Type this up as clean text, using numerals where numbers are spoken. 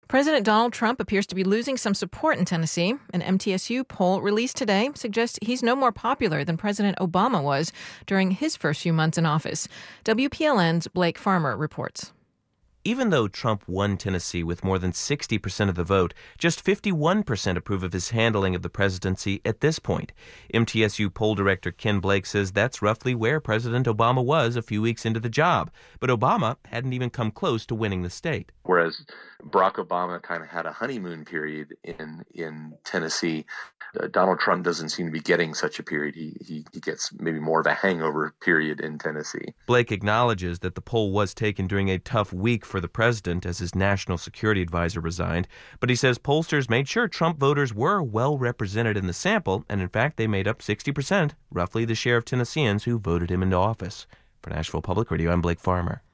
President Donald Trump appears to be losing some support in Tennessee. An MTSU poll released today suggests he's no more popular than President Obama was during his first few months in office. WPLN's Blake Farmer reports. Even though Trump won Tennessee with more than 60% of the vote, just 51% approve of his handling of the presidency at this point. MTSU poll director Ken Blake says that's roughly where President Obama was a few weeks into the job. But Obama hadn't even come close to winning the state. Whereas Barack Obama kind of had a honeymoon period in Tennessee, Donald Trump doesn't seem to be getting such a period. He gets maybe more of a hangover period in Tennessee. Blake acknowledges that the poll was taken during a tough week for the president as his national security advisor resigned, but he says pollsters made sure Trump voters were well represented in the sample, and in fact they made up 60%, roughly the share of Tennesseans who voted him into office. For Nashville Public Radio, I'm Blake Farmer.